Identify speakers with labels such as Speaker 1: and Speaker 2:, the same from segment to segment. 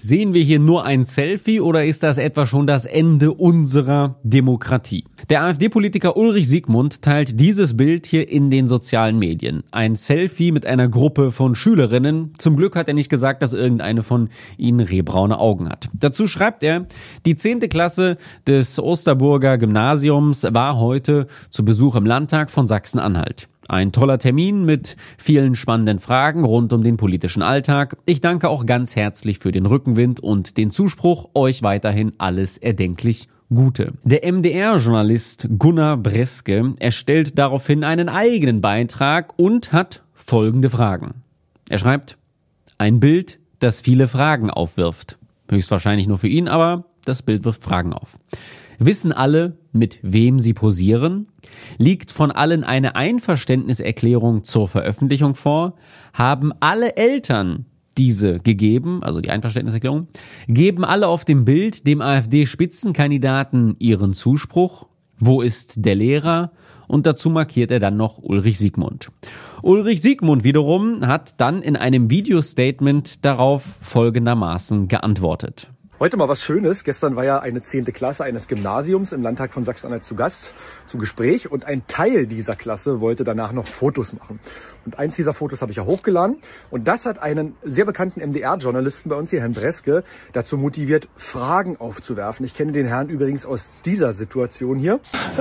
Speaker 1: Sehen wir hier nur ein Selfie oder ist das etwa schon das Ende unserer Demokratie? Der AfD-Politiker Ulrich Siegmund teilt dieses Bild hier in den sozialen Medien. Ein Selfie mit einer Gruppe von Schülerinnen. Zum Glück hat er nicht gesagt, dass irgendeine von ihnen rehbraune Augen hat. Dazu schreibt er, die 10. Klasse des Osterburger Gymnasiums war heute zu Besuch im Landtag von Sachsen-Anhalt. Ein toller Termin mit vielen spannenden Fragen rund um den politischen Alltag. Ich danke auch ganz herzlich für den Rückenwind und den Zuspruch. Euch weiterhin alles erdenklich Gute. Der MDR-Journalist Gunnar Breske erstellt daraufhin einen eigenen Beitrag und hat folgende Fragen. Er schreibt, ein Bild, das viele Fragen aufwirft. Höchstwahrscheinlich nur für ihn, aber das Bild wirft Fragen auf. Wissen alle, mit wem sie posieren? Liegt von allen eine Einverständniserklärung zur Veröffentlichung vor? Haben alle Eltern diese gegeben, also die Einverständniserklärung? Geben alle auf dem Bild dem AfD-Spitzenkandidaten ihren Zuspruch? Wo ist der Lehrer? Und dazu markiert er dann noch Ulrich Siegmund. Ulrich Siegmund wiederum hat dann in einem Videostatement darauf folgendermaßen geantwortet.
Speaker 2: Heute mal was Schönes. Gestern war ja eine 10. Klasse eines Gymnasiums im Landtag von Sachsen-Anhalt zu Gast, zum Gespräch. Und ein Teil dieser Klasse wollte danach noch Fotos machen. Und eins dieser Fotos habe ich ja hochgeladen. Und das hat einen sehr bekannten MDR-Journalisten bei uns hier, Herrn Breske, dazu motiviert, Fragen aufzuwerfen. Ich kenne den Herrn übrigens aus dieser Situation hier.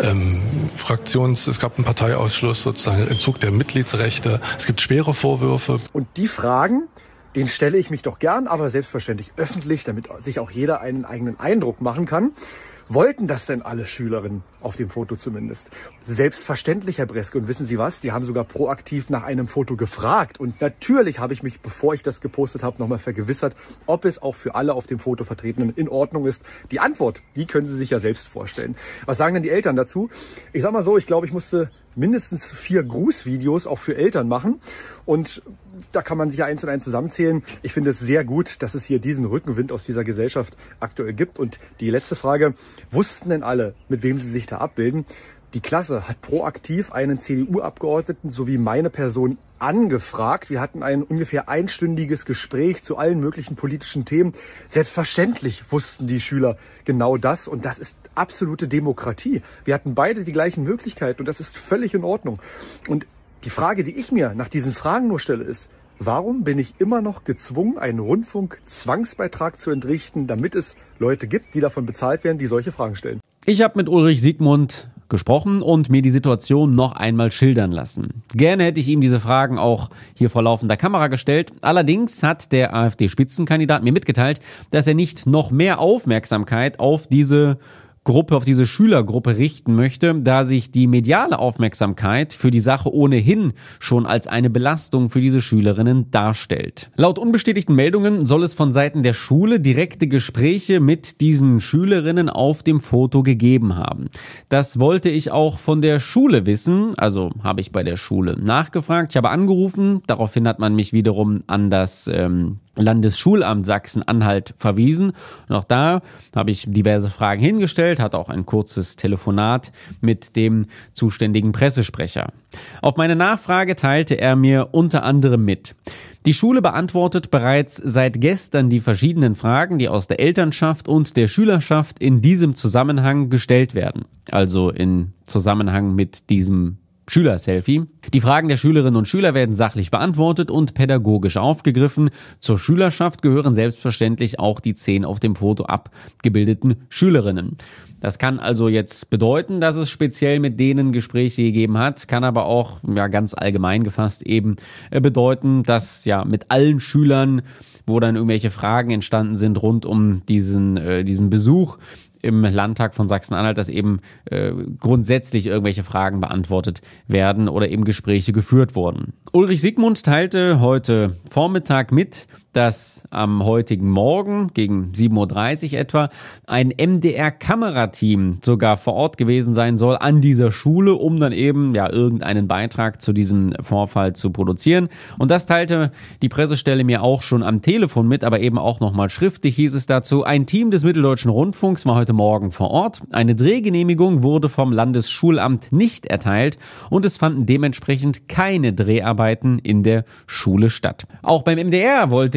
Speaker 3: Es gab einen Parteiausschluss, sozusagen Entzug der Mitgliedsrechte. Es gibt schwere Vorwürfe.
Speaker 2: Und die Fragen, den stelle ich mich doch gern, aber selbstverständlich öffentlich, damit sich auch jeder einen eigenen Eindruck machen kann. Wollten das denn alle Schülerinnen auf dem Foto zumindest? Selbstverständlich, Herr Breske. Und wissen Sie was? Die haben sogar proaktiv nach einem Foto gefragt. Und natürlich habe ich mich, bevor ich das gepostet habe, nochmal vergewissert, ob es auch für alle auf dem Foto Vertretenen in Ordnung ist. Die Antwort, die können Sie sich ja selbst vorstellen. Was sagen denn die Eltern dazu? Ich sag mal so, ich glaube, ich musste mindestens 4 Grußvideos auch für Eltern machen. Und da kann man sich ja eins und eins zusammenzählen. Ich finde es sehr gut, dass es hier diesen Rückenwind aus dieser Gesellschaft aktuell gibt. Und die letzte Frage, wussten denn alle, mit wem sie sich da abbilden? Die Klasse hat proaktiv einen CDU-Abgeordneten sowie meine Person angefragt. Wir hatten ein ungefähr einstündiges Gespräch zu allen möglichen politischen Themen. Selbstverständlich wussten die Schüler genau das und das ist absolute Demokratie. Wir hatten beide die gleichen Möglichkeiten und das ist völlig in Ordnung. Und die Frage, die ich mir nach diesen Fragen nur stelle, ist, warum bin ich immer noch gezwungen, einen Rundfunk-Zwangsbeitrag zu entrichten, damit es Leute gibt, die davon bezahlt werden, die solche Fragen stellen?
Speaker 1: Ich habe mit Ulrich Siegmund gesprochen und mir die Situation noch einmal schildern lassen. Gerne hätte ich ihm diese Fragen auch hier vor laufender Kamera gestellt. Allerdings hat der AfD-Spitzenkandidat mir mitgeteilt, dass er nicht noch mehr Aufmerksamkeit auf diese Schülergruppe richten möchte, da sich die mediale Aufmerksamkeit für die Sache ohnehin schon als eine Belastung für diese Schülerinnen darstellt. Laut unbestätigten Meldungen soll es von Seiten der Schule direkte Gespräche mit diesen Schülerinnen auf dem Foto gegeben haben. Das wollte ich auch von der Schule wissen, also habe ich bei der Schule nachgefragt. Ich habe angerufen, daraufhin hat man mich wiederum an das Landesschulamt Sachsen-Anhalt verwiesen. Und auch da habe ich diverse Fragen hingestellt, hatte auch ein kurzes Telefonat mit dem zuständigen Pressesprecher. Auf meine Nachfrage teilte er mir unter anderem mit: Die Schule beantwortet bereits seit gestern die verschiedenen Fragen, die aus der Elternschaft und der Schülerschaft in diesem Zusammenhang gestellt werden. Also in Zusammenhang mit diesem Schüler-Selfie. Die Fragen der Schülerinnen und Schüler werden sachlich beantwortet und pädagogisch aufgegriffen. Zur Schülerschaft gehören selbstverständlich auch die 10 auf dem Foto abgebildeten Schülerinnen. Das kann also jetzt bedeuten, dass es speziell mit denen Gespräche gegeben hat, kann aber auch ganz allgemein gefasst eben bedeuten, dass mit allen Schülern, wo dann irgendwelche Fragen entstanden sind rund um diesen Besuch im Landtag von Sachsen-Anhalt, dass eben grundsätzlich irgendwelche Fragen beantwortet werden oder eben Gespräche geführt wurden. Ulrich Siegmund teilte heute Vormittag mit, dass am heutigen Morgen gegen 7:30 Uhr etwa ein MDR-Kamerateam sogar vor Ort gewesen sein soll an dieser Schule, um dann eben irgendeinen Beitrag zu diesem Vorfall zu produzieren. Und das teilte die Pressestelle mir auch schon am Telefon mit, aber eben auch nochmal schriftlich hieß es dazu: Ein Team des Mitteldeutschen Rundfunks war heute Morgen vor Ort. Eine Drehgenehmigung wurde vom Landesschulamt nicht erteilt und es fanden dementsprechend keine Dreharbeiten in der Schule statt. Auch beim MDR wollte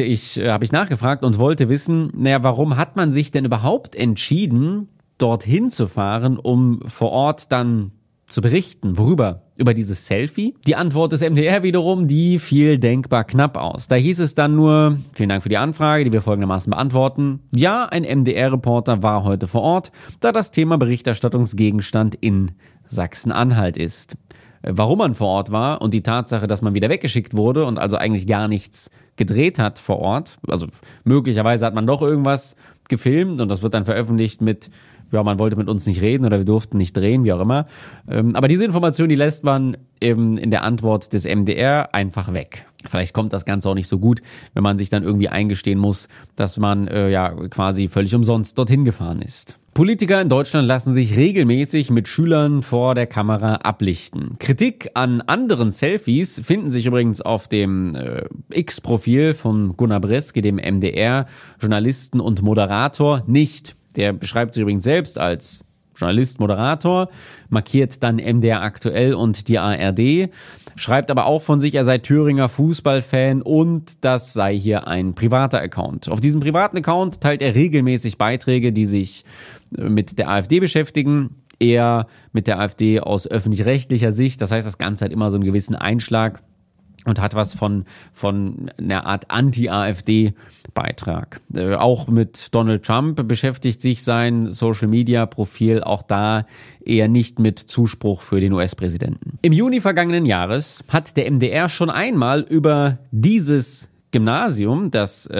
Speaker 1: habe ich nachgefragt und wollte wissen, warum hat man sich denn überhaupt entschieden, dorthin zu fahren, um vor Ort dann zu berichten. Worüber? Über dieses Selfie? Die Antwort des MDR wiederum, die fiel denkbar knapp aus. Da hieß es dann nur, vielen Dank für die Anfrage, die wir folgendermaßen beantworten. Ja, ein MDR-Reporter war heute vor Ort, da das Thema Berichterstattungsgegenstand in Sachsen-Anhalt ist. Warum man vor Ort war und die Tatsache, dass man wieder weggeschickt wurde und also eigentlich gar nichts gedreht hat vor Ort, also möglicherweise hat man doch irgendwas gefilmt und das wird dann veröffentlicht mit, ja, man wollte mit uns nicht reden oder wir durften nicht drehen, wie auch immer. Aber diese Information, die lässt man in der Antwort des MDR einfach weg. Vielleicht kommt das Ganze auch nicht so gut, wenn man sich dann irgendwie eingestehen muss, dass man quasi völlig umsonst dorthin gefahren ist. Politiker in Deutschland lassen sich regelmäßig mit Schülern vor der Kamera ablichten. Kritik an anderen Selfies finden sich übrigens auf dem X-Profil von Gunnar Breske, dem MDR-Journalisten und Moderator, nicht. Der beschreibt sich übrigens selbst als Journalist, Moderator, markiert dann MDR aktuell und die ARD, schreibt aber auch von sich, er sei Thüringer Fußballfan und das sei hier ein privater Account. Auf diesem privaten Account teilt er regelmäßig Beiträge, die sich mit der AfD beschäftigen, eher mit der AfD aus öffentlich-rechtlicher Sicht. Das heißt, das Ganze hat immer so einen gewissen Einschlag und hat was von einer Art Anti-AfD-Beitrag. Auch mit Donald Trump beschäftigt sich sein Social-Media-Profil, auch da eher nicht mit Zuspruch für den US-Präsidenten. Im Juni vergangenen Jahres hat der MDR schon einmal über dieses Gymnasium, das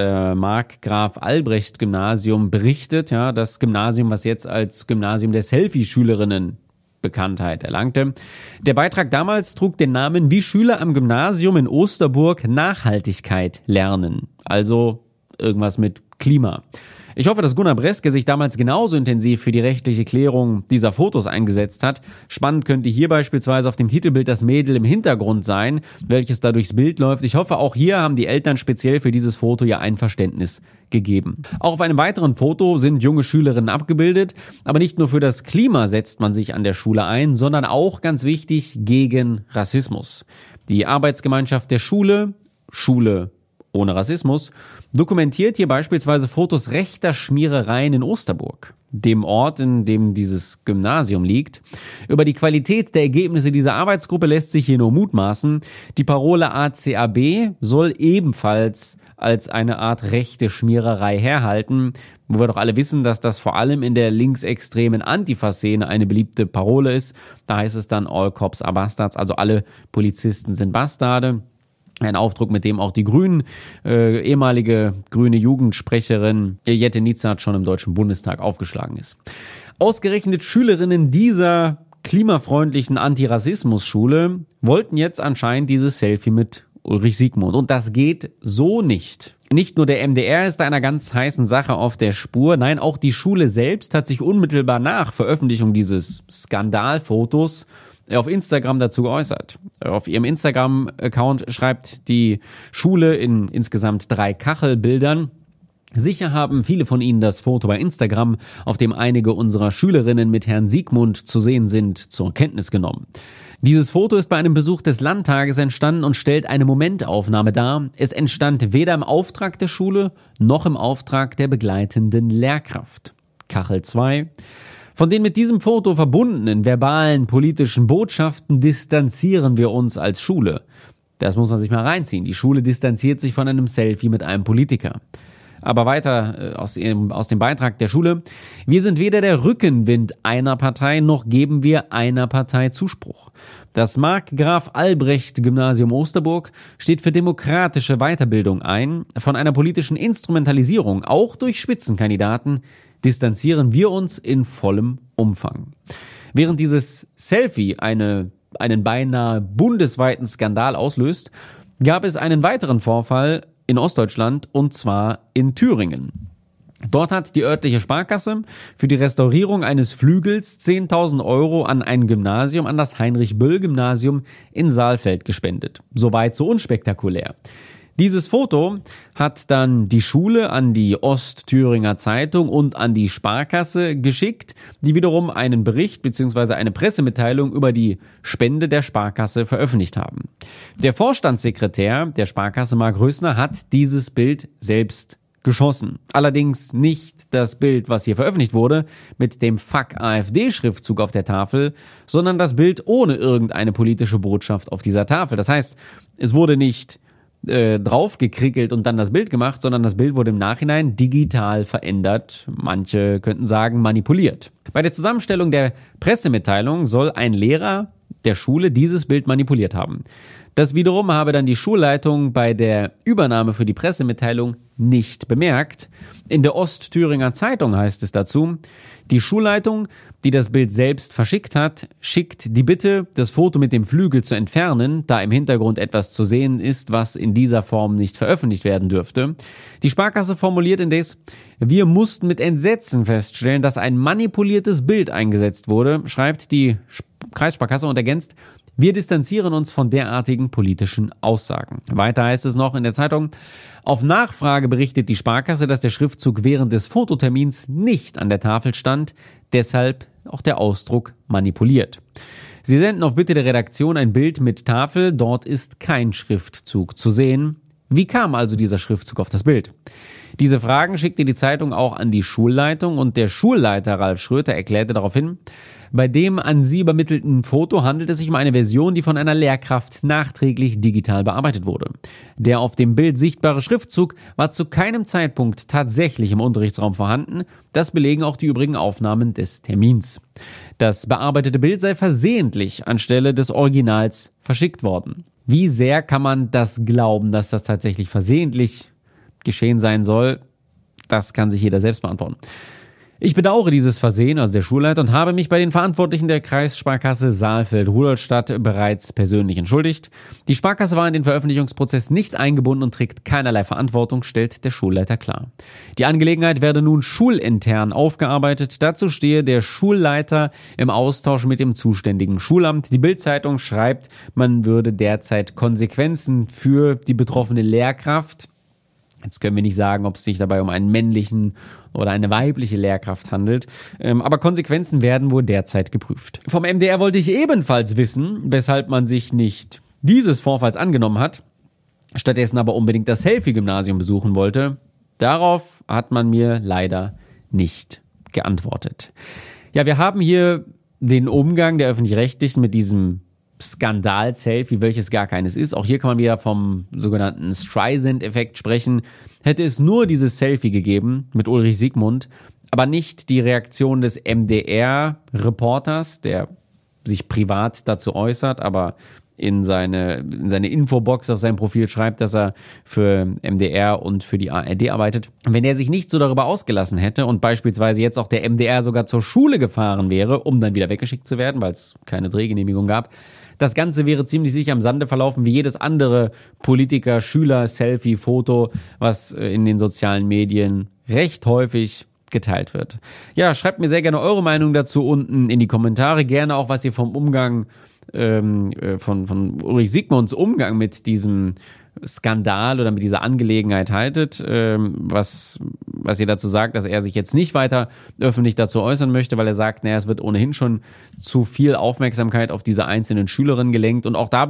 Speaker 1: Marc-Graf-Albrecht-Gymnasium berichtet, ja, das Gymnasium, was jetzt als Gymnasium der Selfie-Schülerinnen Bekanntheit erlangte. Der Beitrag damals trug den Namen „Wie Schüler am Gymnasium in Osterburg Nachhaltigkeit lernen", also irgendwas mit Klima. Ich hoffe, dass Gunnar Breske sich damals genauso intensiv für die rechtliche Klärung dieser Fotos eingesetzt hat. Spannend könnte hier beispielsweise auf dem Titelbild das Mädel im Hintergrund sein, welches da durchs Bild läuft. Ich hoffe, auch hier haben die Eltern speziell für dieses Foto ihr Einverständnis gegeben. Auch auf einem weiteren Foto sind junge Schülerinnen abgebildet, aber nicht nur für das Klima setzt man sich an der Schule ein, sondern auch, ganz wichtig, gegen Rassismus. Die Arbeitsgemeinschaft der Schule ohne Rassismus, dokumentiert hier beispielsweise Fotos rechter Schmierereien in Osterburg, dem Ort, in dem dieses Gymnasium liegt. Über die Qualität der Ergebnisse dieser Arbeitsgruppe lässt sich hier nur mutmaßen. Die Parole ACAB soll ebenfalls als eine Art rechte Schmiererei herhalten, wo wir doch alle wissen, dass das vor allem in der linksextremen Antifa-Szene eine beliebte Parole ist. Da heißt es dann All Cops are Bastards, also alle Polizisten sind Bastarde. Ein Aufdruck, mit dem auch die Grünen, ehemalige grüne Jugendsprecherin Jette Nitzat schon im Deutschen Bundestag aufgeschlagen ist. Ausgerechnet Schülerinnen dieser klimafreundlichen Antirassismus-Schule wollten jetzt anscheinend dieses Selfie mit Ulrich Siegmund. Und das geht so nicht. Nicht nur der MDR ist einer ganz heißen Sache auf der Spur, nein, auch die Schule selbst hat sich unmittelbar nach Veröffentlichung dieses Skandalfotos auf Instagram dazu geäußert. Auf ihrem Instagram-Account schreibt die Schule in insgesamt 3 Kachelbildern: Sicher haben viele von Ihnen das Foto bei Instagram, auf dem einige unserer Schülerinnen mit Herrn Siegmund zu sehen sind, zur Kenntnis genommen. Dieses Foto ist bei einem Besuch des Landtages entstanden und stellt eine Momentaufnahme dar. Es entstand weder im Auftrag der Schule noch im Auftrag der begleitenden Lehrkraft. Kachel 2: Von den mit diesem Foto verbundenen verbalen politischen Botschaften distanzieren wir uns als Schule. Das muss man sich mal reinziehen. Die Schule distanziert sich von einem Selfie mit einem Politiker. Aber weiter aus dem Beitrag der Schule: Wir sind weder der Rückenwind einer Partei, noch geben wir einer Partei Zuspruch. Das Marc-Graf-Albrecht-Gymnasium Osterburg steht für demokratische Weiterbildung ein. Von einer politischen Instrumentalisierung, auch durch Spitzenkandidaten, distanzieren wir uns in vollem Umfang. Während dieses Selfie einen beinahe bundesweiten Skandal auslöst, gab es einen weiteren Vorfall in Ostdeutschland, und zwar in Thüringen. Dort hat die örtliche Sparkasse für die Restaurierung eines Flügels 10.000 € an ein Gymnasium, an das Heinrich-Böll-Gymnasium in Saalfeld gespendet. Soweit so unspektakulär. Dieses Foto hat dann die Schule an die Ostthüringer Zeitung und an die Sparkasse geschickt, die wiederum einen Bericht bzw. eine Pressemitteilung über die Spende der Sparkasse veröffentlicht haben. Der Vorstandssekretär der Sparkasse, Marc Rösner, hat dieses Bild selbst geschossen. Allerdings nicht das Bild, was hier veröffentlicht wurde, mit dem Fuck AfD-Schriftzug auf der Tafel, sondern das Bild ohne irgendeine politische Botschaft auf dieser Tafel. Das heißt, es wurde nicht draufgekrickelt und dann das Bild gemacht, sondern das Bild wurde im Nachhinein digital verändert. Manche könnten sagen manipuliert. Bei der Zusammenstellung der Pressemitteilung soll ein Lehrer der Schule dieses Bild manipuliert haben. Das wiederum habe dann die Schulleitung bei der Übernahme für die Pressemitteilung nicht bemerkt. In der Ostthüringer Zeitung heißt es dazu: Die Schulleitung, die das Bild selbst verschickt hat, schickt die Bitte, das Foto mit dem Flügel zu entfernen, da im Hintergrund etwas zu sehen ist, was in dieser Form nicht veröffentlicht werden dürfte. Die Sparkasse formuliert indes: Wir mussten mit Entsetzen feststellen, dass ein manipuliertes Bild eingesetzt wurde, schreibt die Kreissparkasse und ergänzt: Wir distanzieren uns von derartigen politischen Aussagen. Weiter heißt es noch in der Zeitung: Auf Nachfrage berichtet die Sparkasse, dass der Schriftzug während des Fototermins nicht an der Tafel stand, deshalb auch der Ausdruck manipuliert. Sie senden auf Bitte der Redaktion ein Bild mit Tafel, dort ist kein Schriftzug zu sehen. Wie kam also dieser Schriftzug auf das Bild? Diese Fragen schickte die Zeitung auch an die Schulleitung und der Schulleiter Ralf Schröter erklärte daraufhin: Bei dem an sie übermittelten Foto handelt es sich um eine Version, die von einer Lehrkraft nachträglich digital bearbeitet wurde. Der auf dem Bild sichtbare Schriftzug war zu keinem Zeitpunkt tatsächlich im Unterrichtsraum vorhanden. Das belegen auch die übrigen Aufnahmen des Termins. Das bearbeitete Bild sei versehentlich anstelle des Originals verschickt worden. Wie sehr kann man das glauben, dass das tatsächlich versehentlich geschehen sein soll? Das kann sich jeder selbst beantworten. Ich bedauere dieses Versehen, also der Schulleiter, und habe mich bei den Verantwortlichen der Kreissparkasse Saalfeld-Rudolstadt bereits persönlich entschuldigt. Die Sparkasse war in den Veröffentlichungsprozess nicht eingebunden und trägt keinerlei Verantwortung, stellt der Schulleiter klar. Die Angelegenheit werde nun schulintern aufgearbeitet. Dazu stehe der Schulleiter im Austausch mit dem zuständigen Schulamt. Die Bild-Zeitung schreibt, man würde derzeit Konsequenzen für die betroffene Lehrkraft. Jetzt können wir nicht sagen, ob es sich dabei um einen männlichen oder eine weibliche Lehrkraft handelt, aber Konsequenzen werden wohl derzeit geprüft. Vom MDR wollte ich ebenfalls wissen, weshalb man sich nicht dieses Vorfalls angenommen hat, stattdessen aber unbedingt das Selfie-Gymnasium besuchen wollte. Darauf hat man mir leider nicht geantwortet. Ja, wir haben hier den Umgang der Öffentlich-Rechtlichen mit diesem Skandal-Selfie, welches gar keines ist. Auch hier kann man wieder vom sogenannten Streisand-Effekt sprechen. Hätte es nur dieses Selfie gegeben mit Ulrich Siegmund, aber nicht die Reaktion des MDR-Reporters, der sich privat dazu äußert, aber in seine Infobox auf seinem Profil schreibt, dass er für MDR und für die ARD arbeitet. Wenn er sich nicht so darüber ausgelassen hätte und beispielsweise jetzt auch der MDR sogar zur Schule gefahren wäre, um dann wieder weggeschickt zu werden, weil es keine Drehgenehmigung gab, das Ganze wäre ziemlich sicher im Sande verlaufen, wie jedes andere Politiker-Schüler-Selfie-Foto, was in den sozialen Medien recht häufig geteilt wird. Ja, schreibt mir sehr gerne eure Meinung dazu unten in die Kommentare. Gerne auch, was ihr vom Umgang von Ulrich Siegmunds Umgang mit diesem Skandal oder mit dieser Angelegenheit haltet, was ihr dazu sagt, dass er sich jetzt nicht weiter öffentlich dazu äußern möchte, weil er sagt, naja, es wird ohnehin schon zu viel Aufmerksamkeit auf diese einzelnen Schülerinnen gelenkt. Und auch da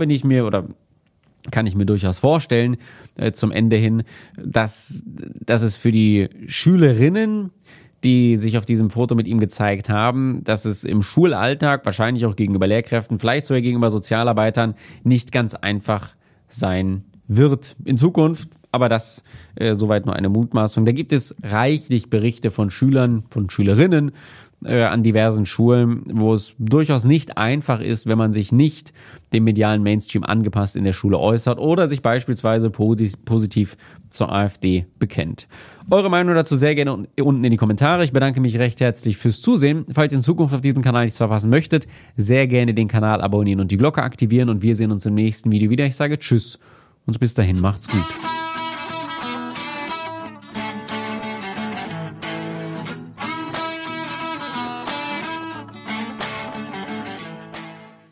Speaker 1: kann ich mir durchaus vorstellen, zum Ende hin, dass es für die Schülerinnen, die sich auf diesem Foto mit ihm gezeigt haben, dass es im Schulalltag, wahrscheinlich auch gegenüber Lehrkräften, vielleicht sogar gegenüber Sozialarbeitern, nicht ganz einfach sein wird in Zukunft. Aber das soweit nur eine Mutmaßung. Da gibt es reichlich Berichte von Schülern, von Schülerinnen an diversen Schulen, wo es durchaus nicht einfach ist, wenn man sich nicht dem medialen Mainstream angepasst in der Schule äußert oder sich beispielsweise positiv zur AfD bekennt. Eure Meinung dazu sehr gerne unten in die Kommentare. Ich bedanke mich recht herzlich fürs Zusehen. Falls ihr in Zukunft auf diesem Kanal nichts verpassen möchtet, sehr gerne den Kanal abonnieren und die Glocke aktivieren und wir sehen uns im nächsten Video wieder. Ich sage Tschüss und bis dahin macht's gut.